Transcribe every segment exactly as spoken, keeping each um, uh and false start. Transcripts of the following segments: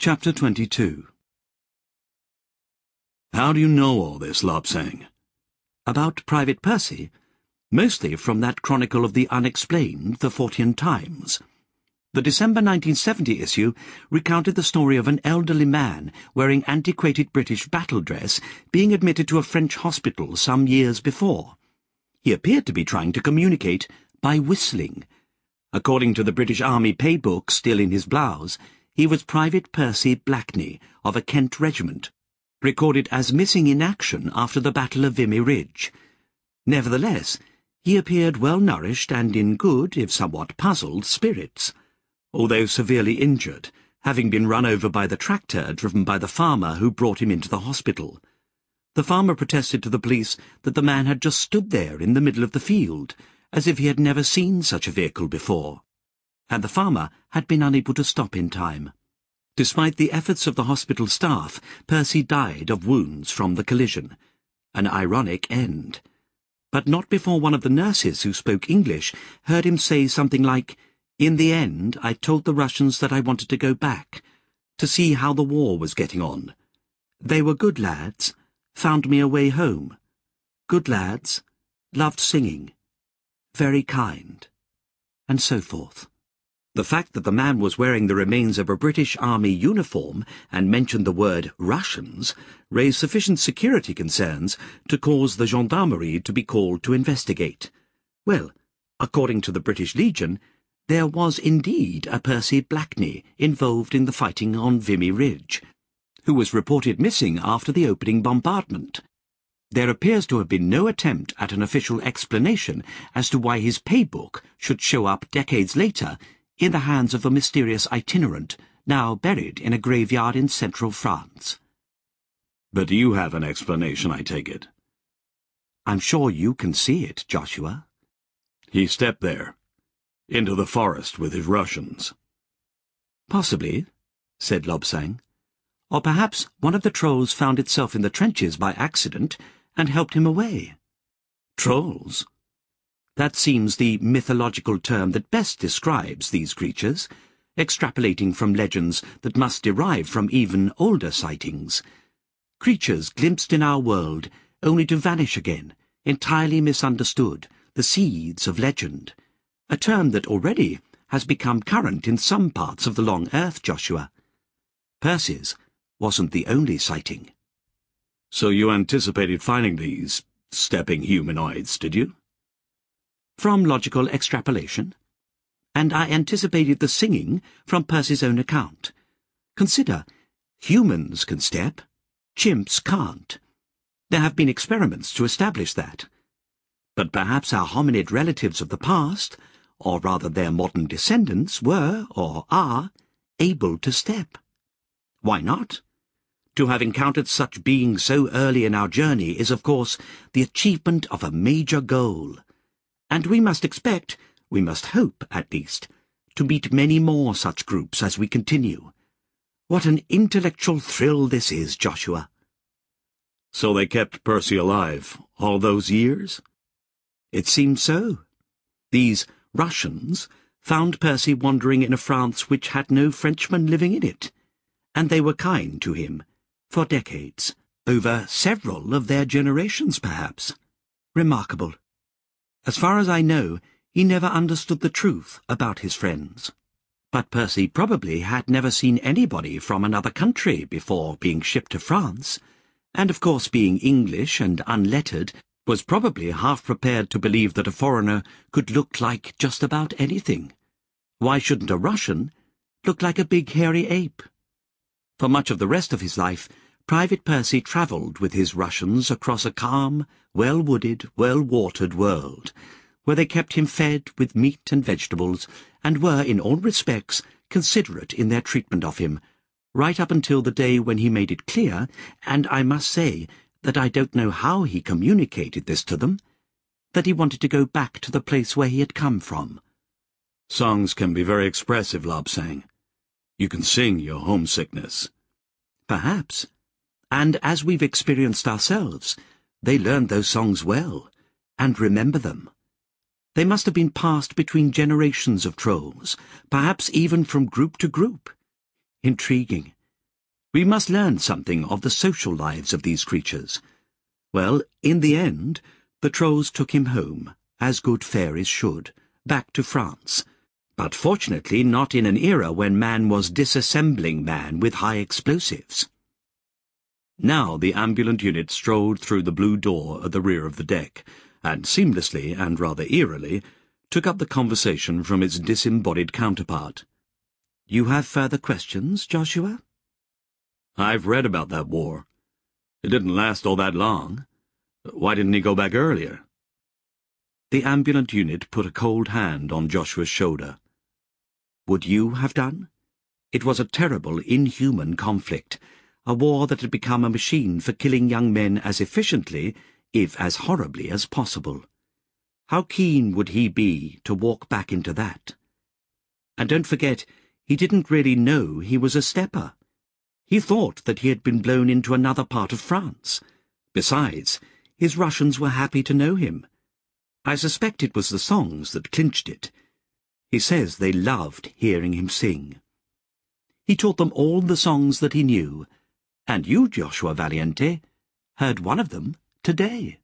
Chapter twenty-two. How do you know all this, Lobsang? About Private Percy? Mostly from that chronicle of the unexplained, the Fortean Times. The December nineteen seventy issue recounted the story of an elderly man wearing antiquated British battle dress being admitted to a French hospital some years before. He appeared to be trying to communicate by whistling. According to the British Army paybook still in his blouse, he was Private Percy Blackney of a Kent regiment, recorded as missing in action after the Battle of Vimy Ridge. Nevertheless, he appeared well-nourished and in good, if somewhat puzzled, spirits, although severely injured, having been run over by the tractor driven by the farmer who brought him into the hospital. The farmer protested to the police that the man had just stood there in the middle of the field, as if he had never seen such a vehicle before, and the farmer had been unable to stop in time. Despite the efforts of the hospital staff, Percy died of wounds from the collision. An ironic end. But not before one of the nurses who spoke English heard him say something like, "In the end, I told the Russians that I wanted to go back, to see how the war was getting on. They were good lads, found me a way home. Good lads, loved singing, very kind," and so forth. The fact that the man was wearing the remains of a British Army uniform and mentioned the word Russians raised sufficient security concerns to cause the gendarmerie to be called to investigate. Well, according to the British Legion, there was indeed a Percy Blackney involved in the fighting on Vimy Ridge, who was reported missing after the opening bombardment. There appears to have been no attempt at an official explanation as to why his paybook should show up decades later in the hands of a mysterious itinerant, now buried in a graveyard in central France. But you have an explanation, I take it. I'm sure you can see it, Joshua. He stepped there, into the forest with his Russians. Possibly, said Lobsang. Or perhaps one of the trolls found itself in the trenches by accident and helped him away. Trolls? That seems the mythological term that best describes these creatures, extrapolating from legends that must derive from even older sightings. Creatures glimpsed in our world, only to vanish again, entirely misunderstood, the seeds of legend. A term that already has become current in some parts of the long earth, Joshua. Percy's wasn't the only sighting. So you anticipated finding these stepping humanoids, did you? From logical extrapolation. And I anticipated the singing from Percy's own account. Consider, humans can step, chimps can't. There have been experiments to establish that. But perhaps our hominid relatives of the past, or rather their modern descendants, were, or are, able to step. Why not? To have encountered such beings so early in our journey is, of course, the achievement of a major goal. And we must expect, we must hope, at least, to meet many more such groups as we continue. What an intellectual thrill this is, Joshua. So they kept Percy alive all those years? It seems so. These Russians found Percy wandering in a France which had no Frenchmen living in it, and they were kind to him, for decades, over several of their generations, perhaps. Remarkable. As far as I know, he never understood the truth about his friends. But Percy probably had never seen anybody from another country before being shipped to France, and of course being English and unlettered, was probably half prepared to believe that a foreigner could look like just about anything. Why shouldn't a Russian look like a big hairy ape? For much of the rest of his life, Private Percy travelled with his Russians across a calm, well-wooded, well-watered world, where they kept him fed with meat and vegetables, and were, in all respects, considerate in their treatment of him, right up until the day when he made it clear, and I must say that I don't know how he communicated this to them, that he wanted to go back to the place where he had come from. Songs can be very expressive, Lobsang. You can sing your homesickness. Perhaps. And as we've experienced ourselves, they learned those songs well, and remember them. They must have been passed between generations of trolls, perhaps even from group to group. Intriguing. We must learn something of the social lives of these creatures. Well, in the end, the trolls took him home, as good fairies should, back to France, but fortunately not in an era when man was disassembling man with high explosives. Now the ambulant unit strolled through the blue door at the rear of the deck, and seamlessly and rather eerily took up the conversation from its disembodied counterpart. "You have further questions, Joshua?" "I've read about that war. It didn't last all that long. Why didn't he go back earlier?" The ambulant unit put a cold hand on Joshua's shoulder. "Would you have done? It was a terrible, inhuman conflict, a war that had become a machine for killing young men as efficiently, if as horribly, as possible. How keen would he be to walk back into that? And don't forget, he didn't really know he was a stepper. He thought that he had been blown into another part of France. Besides, his Russians were happy to know him. I suspect it was the songs that clinched it. He says they loved hearing him sing. He taught them all the songs that he knew, and you, Joshua Valiente, heard one of them today.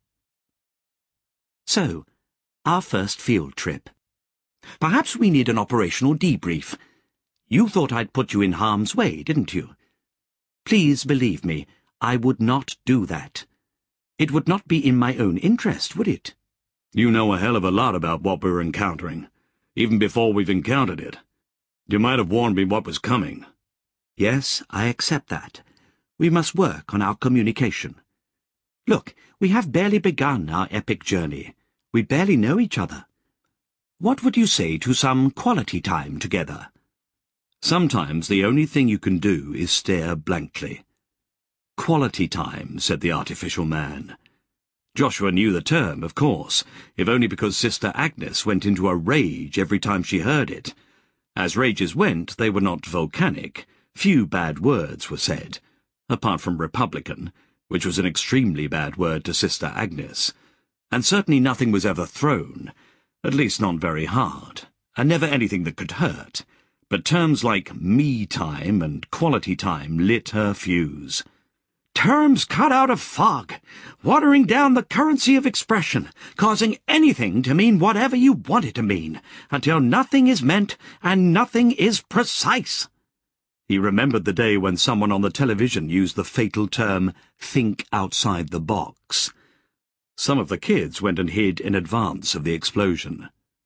So, our first field trip. Perhaps we need an operational debrief. You thought I'd put you in harm's way, didn't you? Please believe me, I would not do that. It would not be in my own interest, would it? You know a hell of a lot about what we're encountering, even before we've encountered it. You might have warned me what was coming. Yes, I accept that. We must work on our communication. Look, we have barely begun our epic journey. We barely know each other. What would you say to some quality time together? Sometimes the only thing you can do is stare blankly. Quality time, said the artificial man. Joshua knew the term, of course, if only because Sister Agnes went into a rage every time she heard it. As rages went, they were not volcanic. Few bad words were said, apart from Republican, which was an extremely bad word to Sister Agnes. And certainly nothing was ever thrown, at least not very hard, and never anything that could hurt. But terms like me-time and quality time lit her fuse. Terms cut out of fog, watering down the currency of expression, causing anything to mean whatever you want it to mean, until nothing is meant and nothing is precise. He remembered the day when someone on the television used the fatal term, think outside the box. Some of the kids went and hid in advance of the explosion.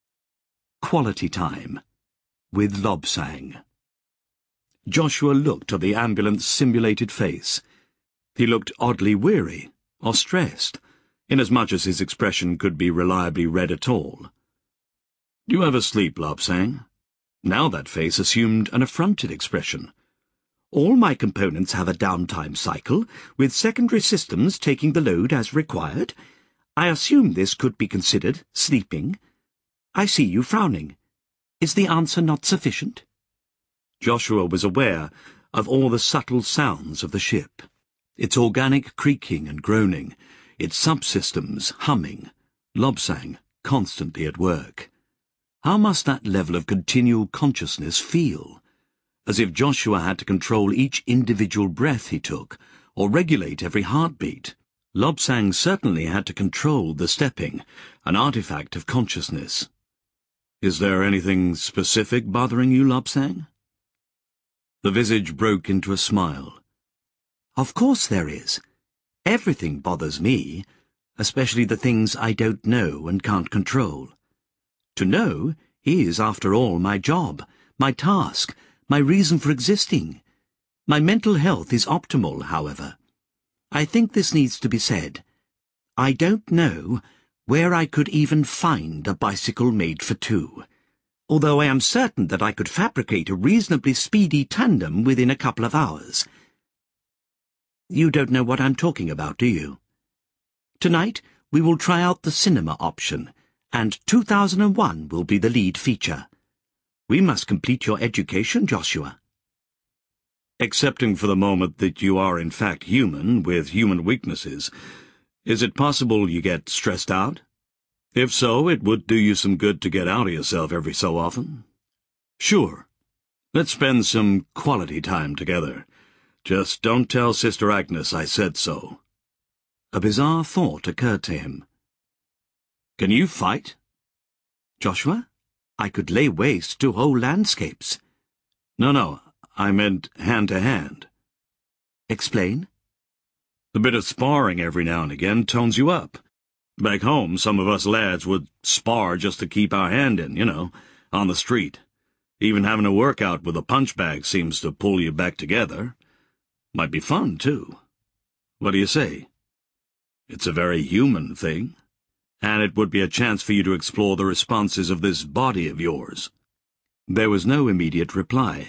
Quality time. With Lobsang. Joshua looked at the ambulant's simulated face. He looked oddly weary, or stressed, inasmuch as his expression could be reliably read at all. "Do you ever sleep, Lobsang?" Now that face assumed an affronted expression. "All my components have a downtime cycle, with secondary systems taking the load as required. I assume this could be considered sleeping. I see you frowning. Is the answer not sufficient?" Joshua was aware of all the subtle sounds of the ship, its organic creaking and groaning, its subsystems humming, Lobsang constantly at work. How must that level of continual consciousness feel? As if Joshua had to control each individual breath he took, or regulate every heartbeat. Lobsang certainly had to control the stepping, an artifact of consciousness. "Is there anything specific bothering you, Lobsang?" The visage broke into a smile. "Of course there is. Everything bothers me, especially the things I don't know and can't control. To know is, after all, my job, my task, my reason for existing. My mental health is optimal, however. I think this needs to be said. I don't know where I could even find a bicycle made for two, although I am certain that I could fabricate a reasonably speedy tandem within a couple of hours. You don't know what I'm talking about, do you? Tonight we will try out the cinema option, and two thousand one will be the lead feature. We must complete your education, Joshua." "Accepting for the moment that you are in fact human, with human weaknesses, is it possible you get stressed out? If so, it would do you some good to get out of yourself every so often." "Sure. Let's spend some quality time together. Just don't tell Sister Agnes I said so. A bizarre thought occurred to him. Can you fight? Joshua, I could lay waste to whole landscapes. No, no, I meant hand-to-hand. Explain? A bit of sparring every now and again tones you up. Back home, some of us lads would spar just to keep our hand in, you know, on the street. Even having a workout with a punch bag seems to pull you back together. Might be fun, too. What do you say? It's a very human thing, and it would be a chance for you to explore the responses of this body of yours. There was no immediate reply.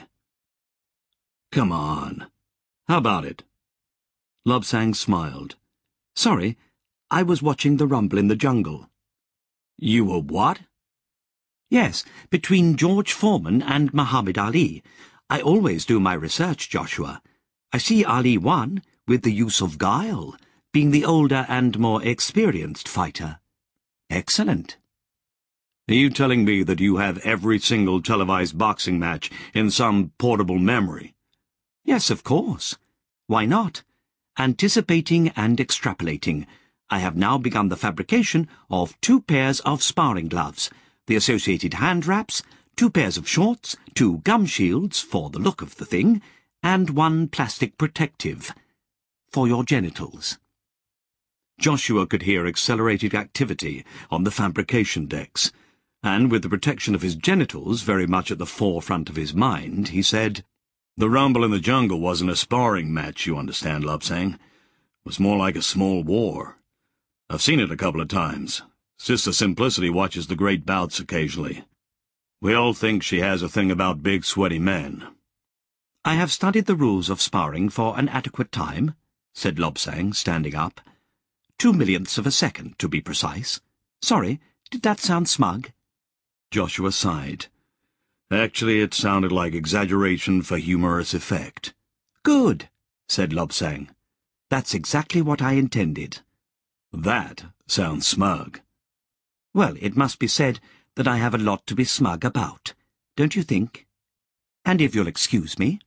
Come on. How about it? Lobsang smiled. Sorry, I was watching the rumble in the jungle. You were what? Yes, between George Foreman and Muhammad Ali. I always do my research, Joshua. I see Ali won, with the use of guile, being the older and more experienced fighter. Excellent. Are you telling me that you have every single televised boxing match in some portable memory? Yes, of course. Why not? Anticipating and extrapolating, I have now begun the fabrication of two pairs of sparring gloves, the associated hand wraps, two pairs of shorts, two gum shields for the look of the thing, and one plastic protective for your genitals. Joshua could hear accelerated activity on the fabrication decks, and with the protection of his genitals very much at the forefront of his mind, he said, The rumble in the jungle wasn't a sparring match, you understand, Lobsang. It was more like a small war. I've seen it a couple of times. Sister Simplicity watches the great bouts occasionally. We all think she has a thing about big, sweaty men. I have studied the rules of sparring for an adequate time, said Lobsang, standing up. Two millionths of a second, to be precise. Sorry, did that sound smug? Joshua sighed. Actually, it sounded like exaggeration for humorous effect. Good, said Lobsang. That's exactly what I intended. That sounds smug. Well, it must be said that I have a lot to be smug about, don't you think? And if you'll excuse me.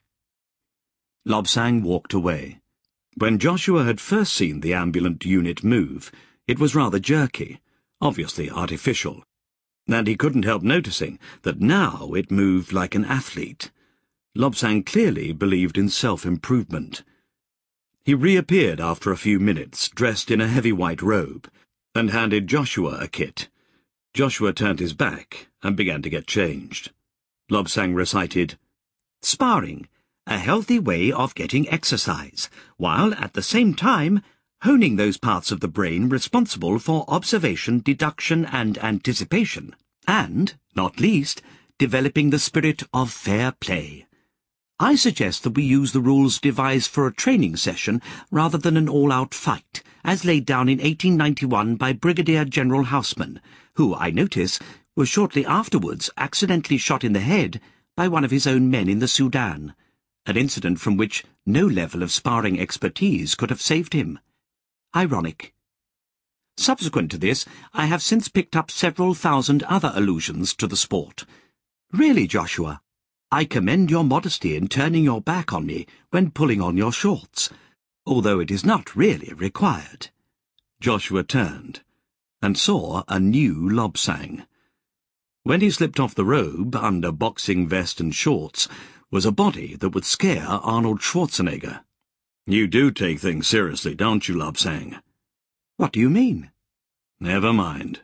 Lobsang walked away. When Joshua had first seen the ambulant unit move, it was rather jerky, obviously artificial, and he couldn't help noticing that now it moved like an athlete. Lobsang clearly believed in self-improvement. He reappeared after a few minutes, dressed in a heavy white robe, and handed Joshua a kit. Joshua turned his back and began to get changed. Lobsang recited, Sparring, a healthy way of getting exercise, while at the same time honing those parts of the brain responsible for observation, deduction, and anticipation, and, not least, developing the spirit of fair play. I suggest that we use the rules devised for a training session rather than an all-out fight, as laid down in eighteen ninety-one by Brigadier General Houseman, who, I notice, was shortly afterwards accidentally shot in the head by one of his own men in the Sudan, an incident from which no level of sparring expertise could have saved him. Ironic. Subsequent to this, I have since picked up several thousand other allusions to the sport. Really, Joshua, I commend your modesty in turning your back on me when pulling on your shorts, although it is not really required. Joshua turned, and saw a new Lobsang. When he slipped off the robe, under boxing vest and shorts, was a body that would scare Arnold Schwarzenegger. You do take things seriously, don't you, Lobsang? What do you mean? Never mind.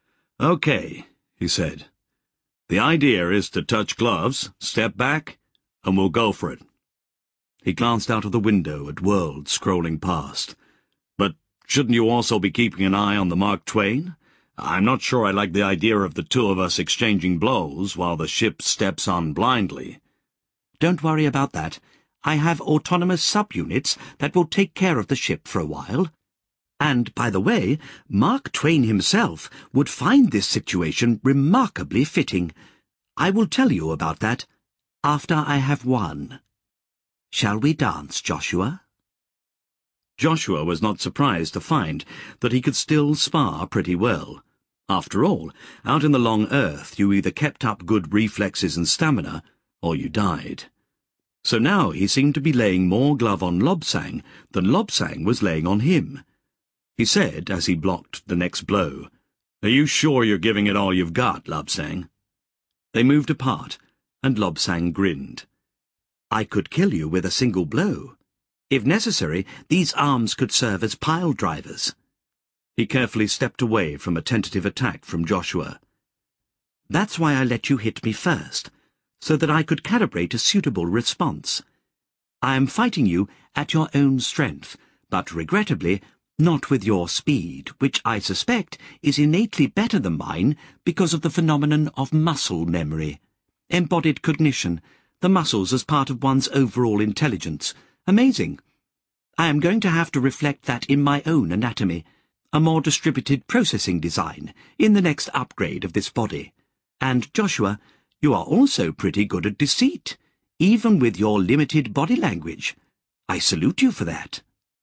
Okay, he said. The idea is to touch gloves, step back, and we'll go for it. He glanced out of the window at World scrolling past. But shouldn't you also be keeping an eye on the Mark Twain? I'm not sure I like the idea of the two of us exchanging blows while the ship steps on blindly. Don't worry about that. I have autonomous subunits that will take care of the ship for a while. And, by the way, Mark Twain himself would find this situation remarkably fitting. I will tell you about that after I have won. Shall we dance, Joshua? Joshua was not surprised to find that he could still spar pretty well. After all, out in the long earth you either kept up good reflexes and stamina, or you died. So now he seemed to be laying more glove on Lobsang than Lobsang was laying on him. He said, as he blocked the next blow, "Are you sure you're giving it all you've got, Lobsang?" They moved apart, and Lobsang grinned. "I could kill you with a single blow. If necessary, these arms could serve as pile drivers." He carefully stepped away from a tentative attack from Joshua. "That's why I let you hit me first, so that I could calibrate a suitable response. I am fighting you at your own strength, but regrettably, not with your speed, which I suspect is innately better than mine because of the phenomenon of muscle memory. Embodied cognition, the muscles as part of one's overall intelligence. Amazing. I am going to have to reflect that in my own anatomy, a more distributed processing design, in the next upgrade of this body. And, Joshua, you are also pretty good at deceit, even with your limited body language. I salute you for that."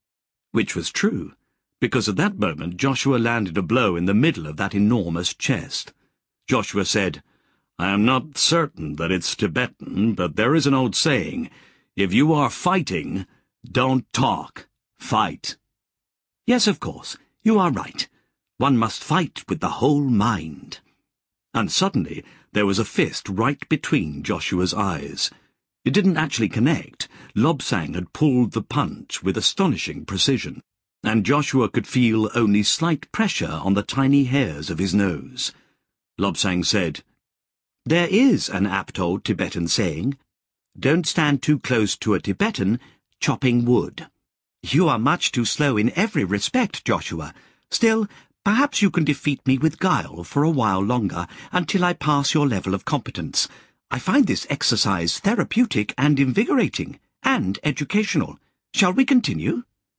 Which was true, because at that moment Joshua landed a blow in the middle of that enormous chest. Joshua said, "I am not certain that it's Tibetan, but there is an old saying, if you are fighting, don't talk, fight." "Yes, of course, you are right. One must fight with the whole mind." And suddenly there was a fist right between Joshua's eyes. It didn't actually connect. Lobsang had pulled the punch with astonishing precision, and Joshua could feel only slight pressure on the tiny hairs of his nose. Lobsang said, "There is an apt-old Tibetan saying, 'Don't stand too close to a Tibetan, chopping wood.' You are much too slow in every respect, Joshua. Still, perhaps you can defeat me with guile for a while longer, until I pass your level of competence. I find this exercise therapeutic and invigorating, and educational. Shall we continue?"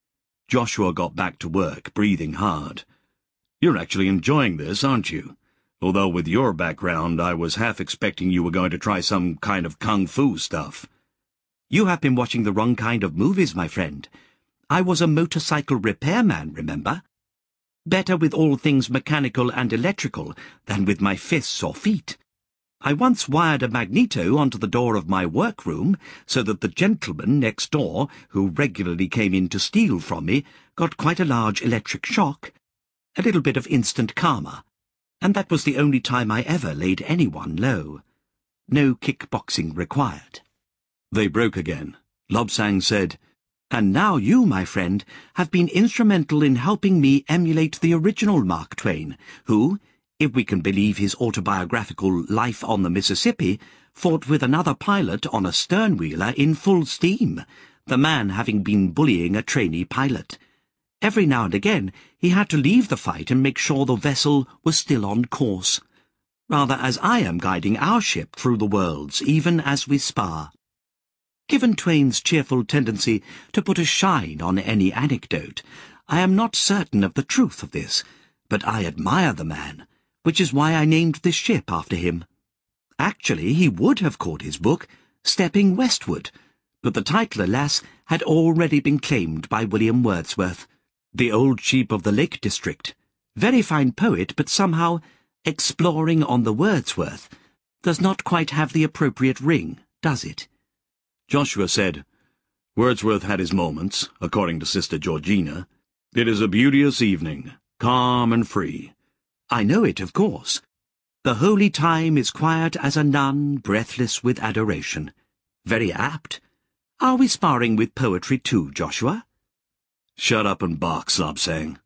Joshua got back to work, breathing hard. "You're actually enjoying this, aren't you? Although with your background, I was half expecting you were going to try some kind of kung fu stuff." "You have been watching the wrong kind of movies, my friend. I was a motorcycle repairman, remember? Better with all things mechanical and electrical than with my fists or feet. I once wired a magneto onto the door of my workroom so that the gentleman next door, who regularly came in to steal from me, got quite a large electric shock, a little bit of instant karma, and that was the only time I ever laid anyone low. No kickboxing required." They broke again. Lobsang said, "And now you, my friend, have been instrumental in helping me emulate the original Mark Twain, who, if we can believe his autobiographical Life on the Mississippi, fought with another pilot on a stern-wheeler in full steam, the man having been bullying a trainee pilot. Every now and again he had to leave the fight and make sure the vessel was still on course, rather as I am guiding our ship through the worlds, even as we spar." Given Twain's cheerful tendency to put a shine on any anecdote, I am not certain of the truth of this, but I admire the man, which is why I named this ship after him. Actually, he would have called his book Stepping Westward, but the title, alas, had already been claimed by William Wordsworth, the old chief of the Lake District. Very fine poet, but somehow exploring on the Wordsworth does not quite have the appropriate ring, does it? Joshua said, "Wordsworth had his moments, according to Sister Georgina. It is a beauteous evening, calm and free." "I know it, of course. The holy time is quiet as a nun, breathless with adoration. Very apt. Are we sparring with poetry too, Joshua?" "Shut up and box," Lobsang.